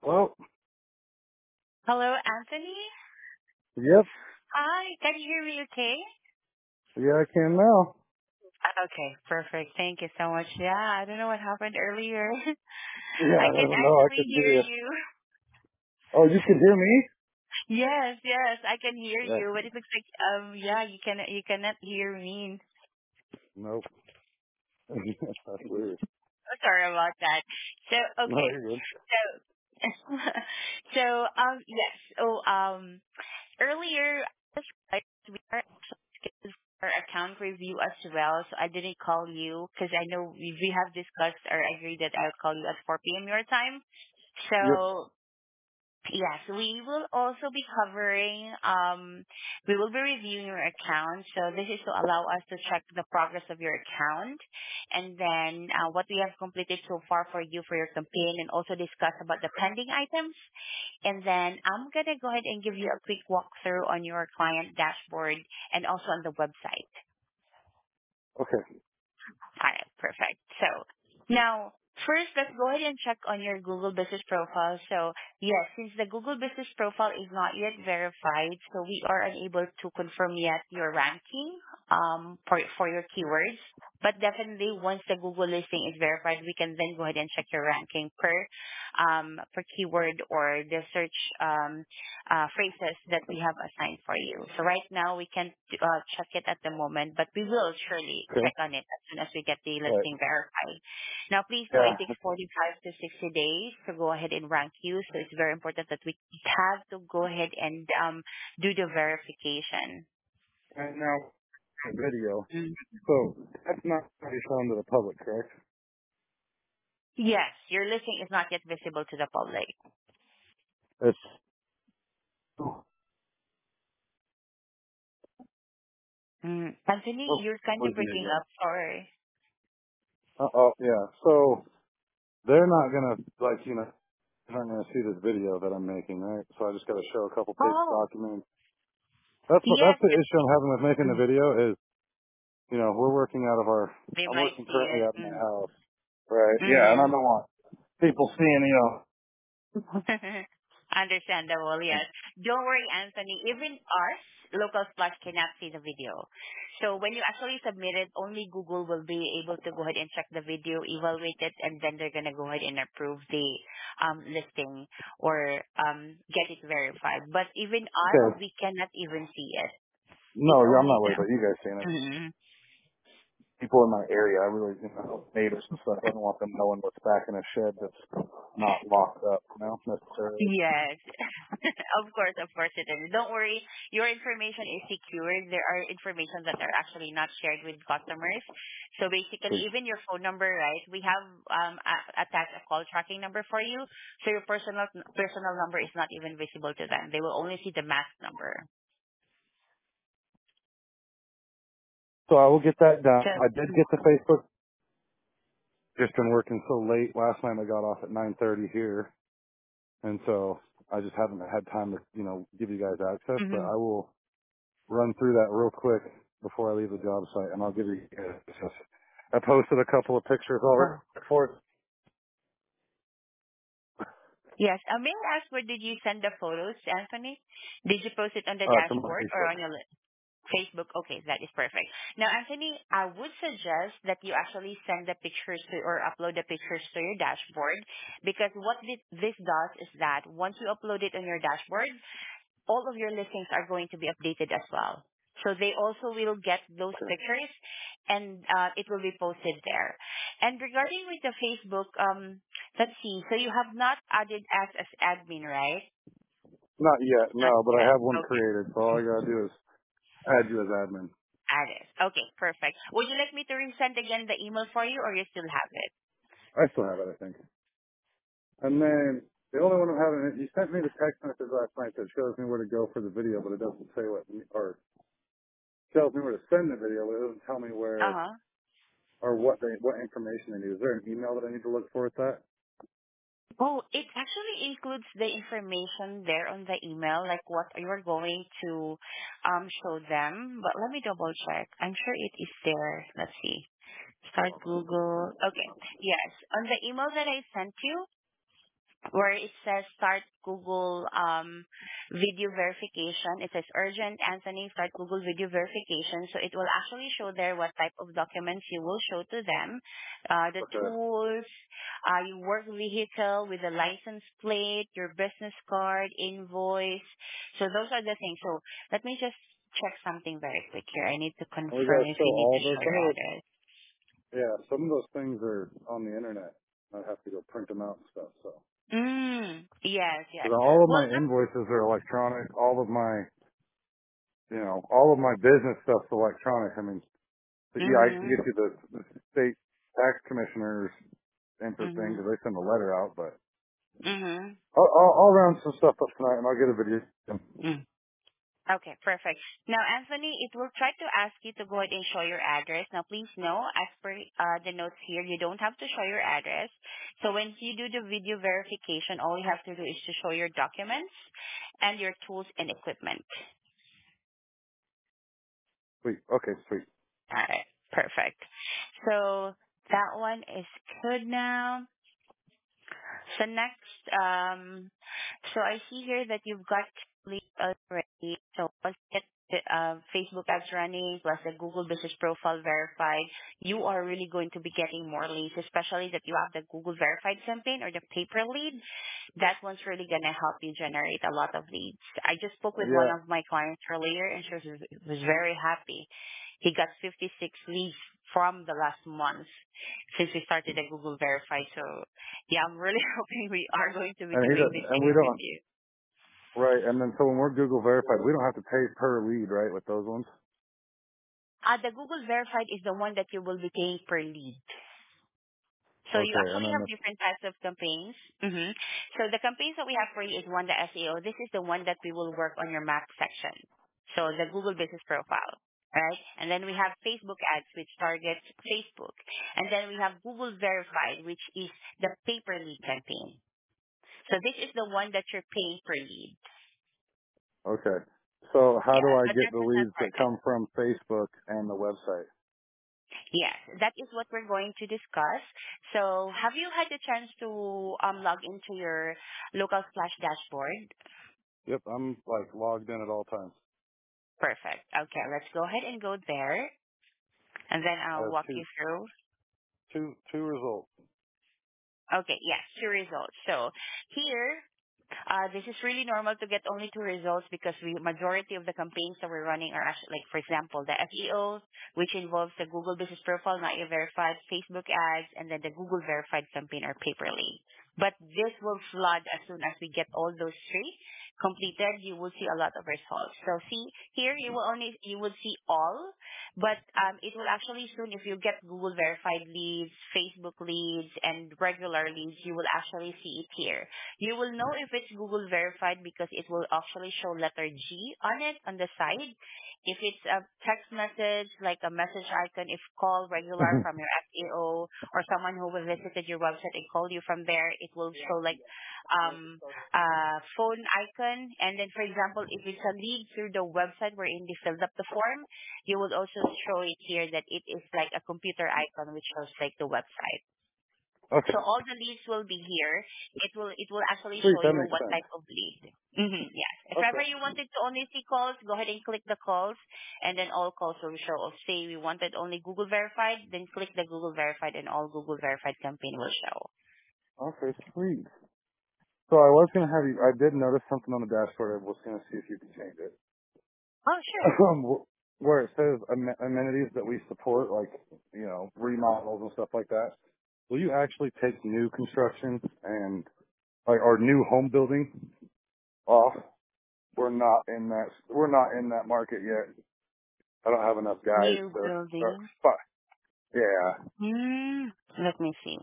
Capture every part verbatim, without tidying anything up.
Well, Hello, Anthony. yep. Hi, can you hear me okay? Yeah, I can now. Uh, Okay, perfect. Thank you so much. Yeah, I don't know what happened earlier. Yeah, I I can don't know. I actually could hear hear you. you. Oh, you can hear me? Yes, yes, I can hear Yeah. you, but it looks like um yeah, you can you cannot hear me. Nope. That's weird. Oh, sorry about that. So No, okay. you're good. So so um yes. Oh um earlier we are scheduled for account review as well, so I didn't call you because I know we we have discussed or agreed that I'll call you at four p.m. your time. Yep. So yes, we will also be covering, um, we will be reviewing your account. So this is to allow us to check the progress of your account and then uh, what we have completed so far for you for your campaign and also discuss about the pending items. And then I'm going to go ahead and give you a quick walkthrough on your client dashboard and also on the website. Okay. All right, perfect. So now, first, let's go ahead and check on your Google Business Profile. So yes, since the Google Business Profile is not yet verified, so we are unable to confirm yet your ranking um, for for your keywords. But definitely, once the Google listing is verified, we can then go ahead and check your ranking per um, per keyword or the search um, uh, phrases that we have assigned for you. So right now we can't uh, check it at the moment, but we will surely Okay. check on it as soon as we get the Right. listing verified. Now, please know it takes Yeah. forty-five to sixty days to go ahead and rank you, so it's very important that we have to go ahead and um, do the verification. And now, video. Mm. So, that's not already shown to the public, correct? Yes, your listing is not yet visible to the public. It's, oh, Mm. Anthony, oh, you're kind of where's the breaking video? up. Sorry. Uh, oh, yeah. So, they're not gonna, like, you know, they're not gonna see this video that I'm making, right? So I just gotta show a couple page Oh, documents. That's what, yes. that's the issue I'm having with making the Mm. video is You know, we're working out of our, They I'm might working see currently it. out of my Mm. house. Right. Yeah, and I Mm-hmm. don't want people seeing, you know. Understandable, yes. Don't worry, Anthony. Even us, Local Splash cannot see the video. So when you actually submit it, only Google will be able to go ahead and check the video, evaluate it, and then they're going to go ahead and approve the um, listing or um, get it verified. But even us, Okay. we cannot even see it. No, It's I'm only not worried the... about you guys seeing it. Mhm. People in my area, I really, you know, neighbors and stuff, I don't want them knowing what's back in a shed that's not locked up, you know, necessarily. Yes. Of course, of course it is. Don't worry, your information is secured. There are information that are actually not shared with customers. So basically, See. even your phone number, right? We have um, a- attached a call tracking number for you. So your personal personal number is not even visible to them. They will only see the mask number. So I will get that done. So, I did get the Facebook. Just been working so late. Last night I got off at nine thirty here. And so I just haven't had time to, you know, give you guys access, but mhm. I will run through that real quick before I leave the job site, and I'll give you. I posted a couple of pictures already Oh. for Yes. Uh, may I ask where did you send the photos, Anthony? Did you post it on the uh, to my dashboard or Facebook. on your Facebook. Okay, that is perfect. Now, Anthony, I would suggest that you actually send the pictures to, or upload the pictures to your dashboard because what thi- this does is that once you upload it on your dashboard, all of your listings are going to be updated as well. So they also will get those Okay. pictures and uh, it will be posted there. And regarding with the Facebook, um, let's see. So you have not added us as admin, right? Not yet, Not no, but I yet. have one Okay. created, so all I gotta do is add you as admin. Add it. Okay, perfect. Would you like me to resend again the email for you or you still have it? I still have it, I think. And then the only one I'm having, you sent me the text message last night that shows me where to go for the video, but it doesn't say what, or tells me where to send the video, but it doesn't tell me where Uh-huh. or what they, what information they need. Is there an email that I need to look for with that? Oh, it actually includes the information there on the email, like what you're going to um show them. But let me double check. I'm sure it is there. Let's see. Start Google. Okay. Yes. On the email that I sent you, where it says start Google um, video verification. It says urgent, Anthony, start Google video verification. So it will actually show there what type of documents you will show to them, uh, the Okay. tools, uh, your work vehicle with the license plate, your business card, invoice. So those are the things. So let me just check something very quick here. I need to And we confirm gotta if show you need all to those. show Some your of those, address. yeah, some of those things are on the internet. I have to go print them out and stuff. So, Mm, yes, yes. because all of Well, my invoices are electronic. All of my, you know, all of my business stuff's electronic. I mean, so yeah, I can mm-hmm, get you the, the state tax commissioners info thing because mm-hmm, they send a letter out. But mm-hmm. I'll, I'll, I'll round some stuff up tonight and I'll get a video. Mm. Okay, perfect. Now, Anthony, it will try to ask you to go ahead and show your address. Now, please know, as per uh, the notes here, you don't have to show your address. So when you do the video verification, all you have to do is to show your documents and your tools and equipment. Sweet. Okay, sweet. All right, perfect. So that one is good now. So next, um, so I see here that you've got leads already. So once you get the uh, Facebook ads running plus the Google Business Profile verified, you are really going to be getting more leads, especially that you have the Google Verified campaign or the paper lead. That one's really going to help you generate a lot of leads. I just spoke with one Yeah. of my clients earlier, and she was, was very happy. He got fifty-six leads from the last month since we started the Google Verified. So yeah, I'm really hoping we are going to be And he doing does, the and we same with don't, you. right. And then so when we're Google verified, we don't have to pay per lead, right, with those ones? Uh, the Google Verified is the one that you will be paying per lead. So you Okay. And actually then have the, different types of campaigns. hmm So the campaigns that we have for you is one, the S E O. This is the one that we will work on your map section. So the Google Business Profile, right? And then we have Facebook ads, which targets Facebook. And then we have Google Verified, which is the pay-per lead campaign. So this is the one that you're paying per lead. okay. So how do Yes, I but get that's the the not leads that target. come from Facebook and the website? Yes, that is what we're going to discuss. So have you had the chance to um, log into your local Splash dashboard? Yep. I'm like logged in at all times. Perfect. Okay, let's go ahead and go there, and then I I'll have walk two, you through. two, two results. Okay, yes, two results. So here, uh, this is really normal to get only two results because we majority of the campaigns that we're running are actually, like, for example, the S E O, which involves the Google Business Profile, not yet verified, Facebook ads, and then the Google Verified campaign or paperly. But this will flood as soon as we get all those three completed. You will see a lot of results. So see here, you will only you will see all, but um, it will actually soon, if you get Google verified leads, Facebook leads, and regular leads, you will actually see it here. You will know if it's Google verified because it will actually show letter G on it on the side. If it's a text message, like a message icon, if call regular from your S E O or someone who will visited your website and call you from there, it will show like um uh phone icon. And then, for example, if it's a lead through the website wherein they filled up the form, you will also show it here that it is like a computer icon which shows like the website. Okay. So all the leads will be here. It will it will actually Sweet. show That you makes what sense. type of lead. hmm Yes. If ever Okay. you wanted to only see calls, go ahead and click the calls, and then all calls will show. Or say we wanted only Google verified, then click the Google verified, and all Google verified campaign will show. Okay. Sweet. So I was going to have you, I did notice something on the dashboard. I was going to see if you could change it. Oh, sure. Um, where it says am- amenities that we support, like, you know, remodels and stuff like that. Will you actually take new construction and, like, or new home building off? We're not in that, we're not in that market yet. I don't have enough guys New to, or, building. but, yeah, Hmm. Let me see.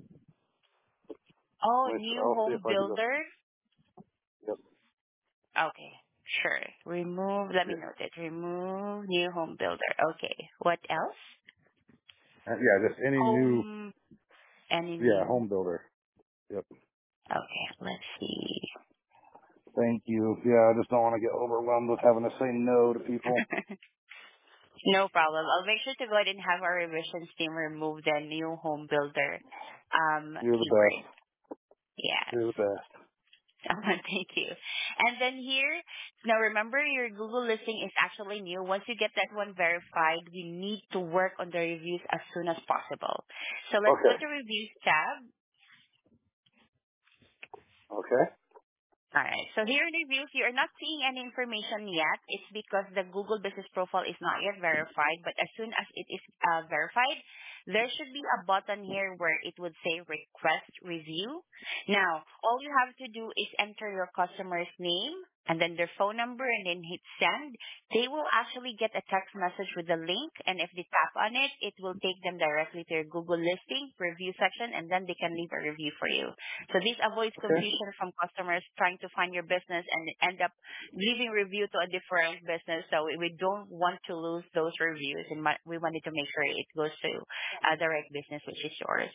Oh, which new I'll see if home I can go, builder. yep, Okay. Sure. Remove. Let me yeah, note it. Remove new home builder. Okay. What else? And, yeah, just any new, Home. Any yeah, new. home builder. Yep. Okay, let's see. Thank you. Yeah, I just don't want to get overwhelmed with having to say no to people. No problem. I'll make sure to go ahead and have our revisions team remove the new home builder um, You're the keyword. best. Yes. You're the best. Thank you. And then here, now remember your Google listing is actually new. Once you get that one verified, we need to work on the reviews as soon as possible. So let's go Okay. to reviews tab. Okay. All right. So here in the reviews, you are not seeing any information yet. It's because the Google Business Profile is not yet verified. But as soon as it is uh, verified, there should be a button here where it would say Request Review. Now, all you have to do is enter your customer's name and then their phone number and then hit send. They will actually get a text message with the link, and if they tap on it, it will take them directly to your Google listing review section, and then they can leave a review for you. So this avoids Okay. confusion from customers trying to find your business and end up leaving review to a different business. So we don't want to lose those reviews, and ma- we wanted to make sure it goes to a direct business, which is yours.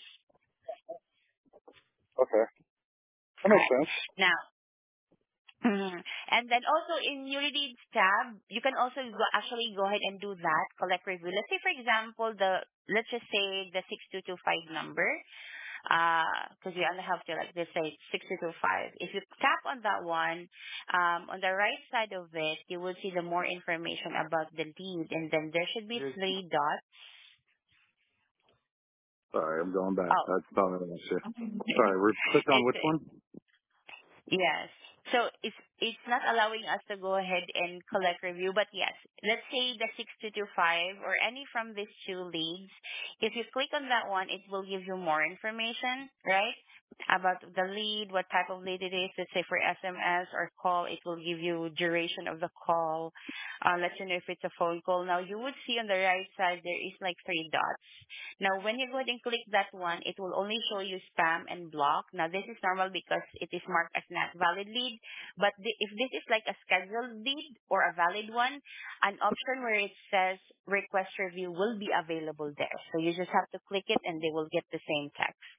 Okay. That All makes right. sense. Now, mhm. And then also in your leads tab, you can also go, actually go ahead and do that, collect review. Let's say, for example, the let's just say the six two two five number. Because you only have to like this say six two two five. If you tap on that one, um, on the right side of it, you will see the more information about the lead, and then there should be three dots. Sorry, I'm going back. Oh, That's not an issue. Sorry, we're clicked on which it's one? yes. So it's it's not allowing us to go ahead and collect review, but yes, let's say the six two two five or any from these two leads. If you click on that one, it will give you more information, right? About the lead, what type of lead it is. Let's say for S M S or call, it will give you duration of the call. Uh, let you know if it's a phone call. Now you would see on the right side there is like three dots. Now, when you go ahead and click that one, it will only show you spam and block. Now, this is normal because it is marked as not valid lead. But the, if this is like a scheduled lead or a valid one, an option where it says request review will be available there. So you just have to click it and they will get the same text.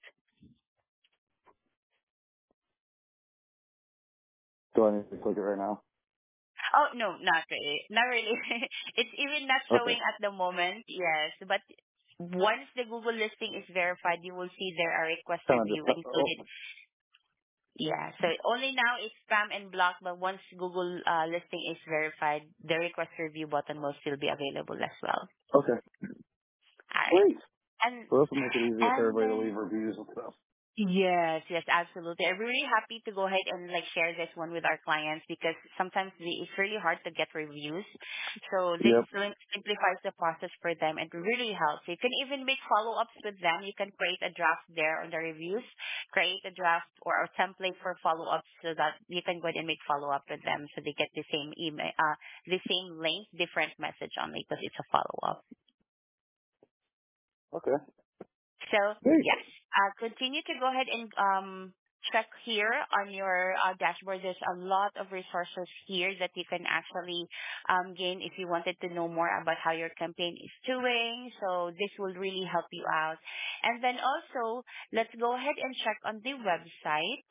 Do I need to click it right now? Oh, no, not really. Not really. It's even not Okay. showing at the moment, yes. But once the Google listing is verified, you will see there a request Kind of review just, oh, included. Yeah. So only now it's spam and block, but once Google uh, listing is verified, the request review button will still be available as well. okay. All right. Sweet. And So this will make it easier for and everybody to then leave reviews and stuff. yes, yes, absolutely. I'm really happy to go ahead and like share this one with our clients because sometimes the- it's really hard to get reviews. So this Yep. sim- simplifies the process for them and really helps. You can even make follow-ups with them. You can create a draft there on the reviews, create a draft or a template for follow-ups so that you can go ahead and make follow-up with them so they get the same email, uh, the same link, different message only because it's a follow-up. Okay. So Sweet. yes, uh, continue to go ahead and um, check here on your uh, dashboard. There's a lot of resources here that you can actually um, gain if you wanted to know more about how your campaign is doing. So this will really help you out. And then also, let's go ahead and check on the website.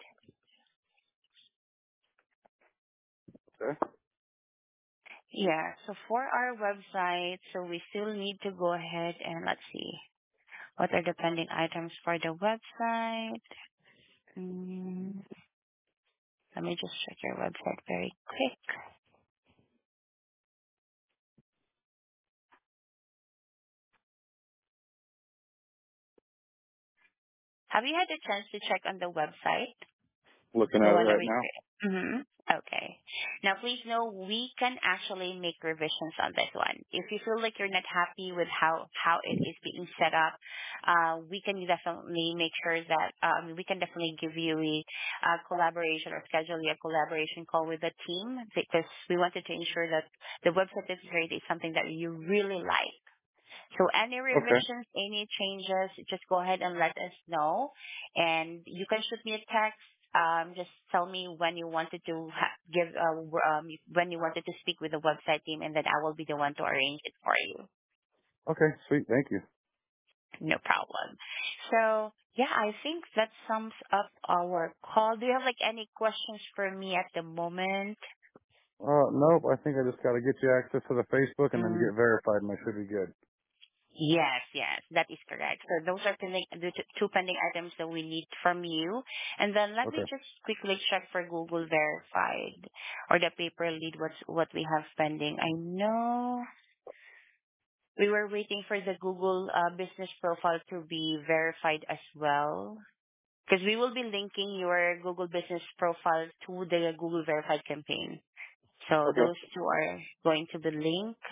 Okay. Yeah, so for our website, so we still need to go ahead and let's see. What are the pending items for the website? Mm. Let me just check your website very quick. Have you had a chance to check on the website? Looking The at it one that right we now. created. Mm-hmm. Okay. Now, please know we can actually make revisions on this one. If you feel like you're not happy with how how it is being set up, uh, we can definitely make sure that um, we can definitely give you a uh, collaboration or schedule you a collaboration call with the team because we wanted to ensure that the website is created is something that you really like. So any Okay. revisions, any changes, just go ahead and let us know. And you can shoot me a text. Um, just tell me when you wanted to ha- give, uh, w- um, when you wanted to speak with the website team, and then I will be the one to arrange it for you. Okay. Sweet. Thank you. No problem. So yeah, I think that sums up our call. Do you have like any questions for me at the moment? Uh, nope. I think I just got to get you access to the Facebook and then Mm. get verified and I should be good. Yes, yes, that is correct. So those are pending, the t- two pending items that we need from you. And then let me Okay. just quickly check for Google Verified or the paper lead what's what we have pending. I know we were waiting for the Google uh, business profile to be verified as well. Because we will be linking your Google business profile to the Google Verified campaign. So Okay. those two are going to be linked.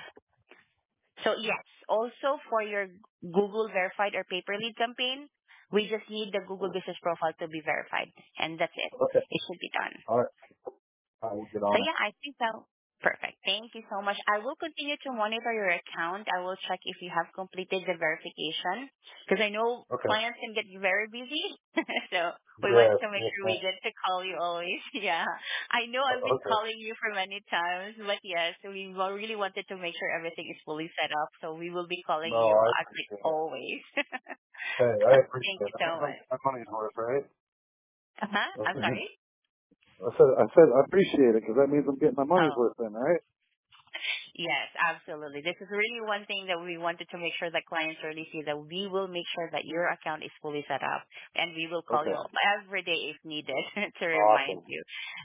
So yes, also for your Google verified or paper lead campaign, we just need the Google business profile to be verified, and that's it. Okay. It should be done. All right. I will get So on it. yeah, I think that perfect. Thank you so much. I will continue to monitor your account. I will check if you have completed the verification because I know Okay. clients can get very busy. So we want Yes. to make Yes, sure ma'am. we get to call you always. Yeah. I know I've Uh, been Okay. calling you for many times, but yes, we wa- really wanted to make sure everything is fully set up. So we will be calling No, you I as like appreciate it. always. Hey, I appreciate Thank it. you so My, much. my money's worth, right? Uh-huh. I'm sorry. I said, I said, I appreciate it because that means I'm getting my money's Oh. worth then, right? Yes, absolutely. This is really one thing that we wanted to make sure that clients really see that we will make sure that your account is fully set up and we will call you Okay. every day if needed to remind Awesome. you.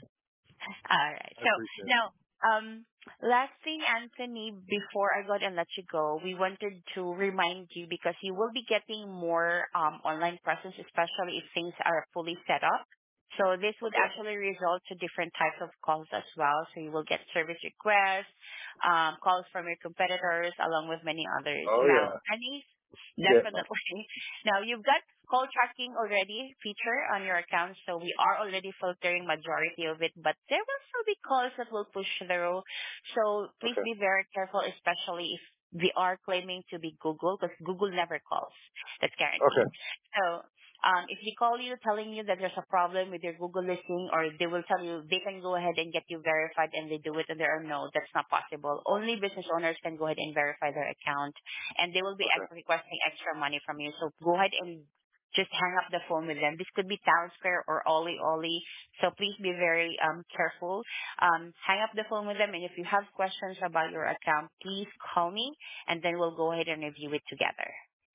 All right. I So appreciate it. now, um, last thing, Anthony, before I go ahead and let you go, we wanted to remind you because you will be getting more um, online presence, especially if things are fully set up. So this would Okay. actually result to different types of calls as well. So you will get service requests, um, calls from your competitors, along with many others. Oh Now, yeah. Annie, Yes, ma'am. definitely. Now, you've got call tracking already feature on your account, so we are already filtering majority of it, but there will still be calls that will push through. So please Okay. be very careful, especially if we are claiming to be Google, because Google never calls. That's guaranteed. Okay. So um, if they call you telling you that there's a problem with your Google listing, or they will tell you they can go ahead and get you verified and they do it on their own, no, that's not possible. Only business owners can go ahead and verify their account, and they will be Okay. ex- requesting extra money from you. So go ahead and just hang up the phone with them. This could be Town Square or Ollie Ollie. So please be very um, careful. Um, hang up the phone with them, and if you have questions about your account, please call me, and then we'll go ahead and review it together.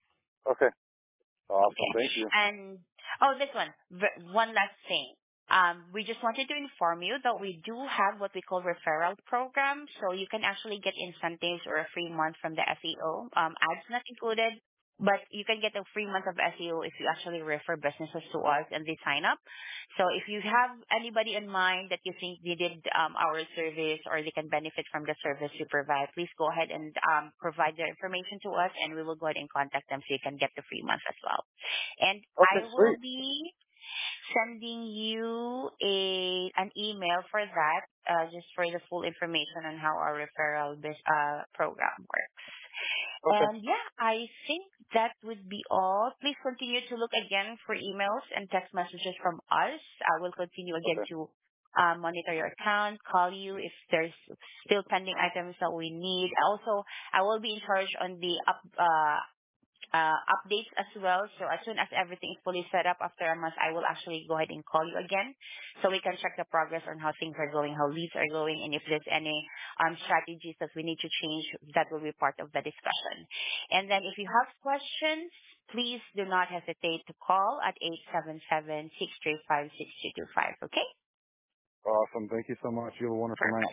Okay. Awesome. Okay. Thank you. And oh, this one. V- One last thing. Um, we just wanted to inform you that we do have what we call referral program, so you can actually get incentives or a free month from the S E O. Um, ads not included, but you can get a free month of S E O if you actually refer businesses to us and they sign up. So if you have anybody in mind that you think needed um, our service or they can benefit from the service we provide, please go ahead and um, provide their information to us, and we will go ahead and contact them so you can get the free month as well. And Okay. I will Sweet. be sending you a an email for that, uh, just for the full information on how our referral bus- uh, program works. Okay. And yeah, I think that would be all. Please continue to look again for emails and text messages from us. I will continue again Okay. to uh, monitor your account, call you if there's still pending items that we need. Also, I will be in charge on the up, uh, uh, updates as well. So as soon as everything is fully set up after a month, I will actually go ahead and call you again so we can check the progress on how things are going, how leads are going, and if there's any um, strategies that we need to change, that will be part of the discussion. And then if you have questions, please do not hesitate to call at eight seven seven, six three five, six two two five. Okay? Awesome. Thank you so much. You have a wonderful night. Perfect.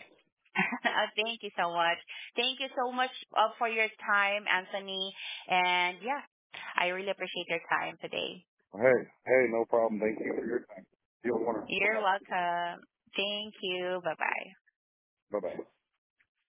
Thank you so much. Thank you so much uh, for your time, Anthony. And yeah, I really appreciate your time today. Hey. Hey. No problem. Thank you for your time. You have a wonderful You're night. welcome. Thank you. Bye bye. Bye bye.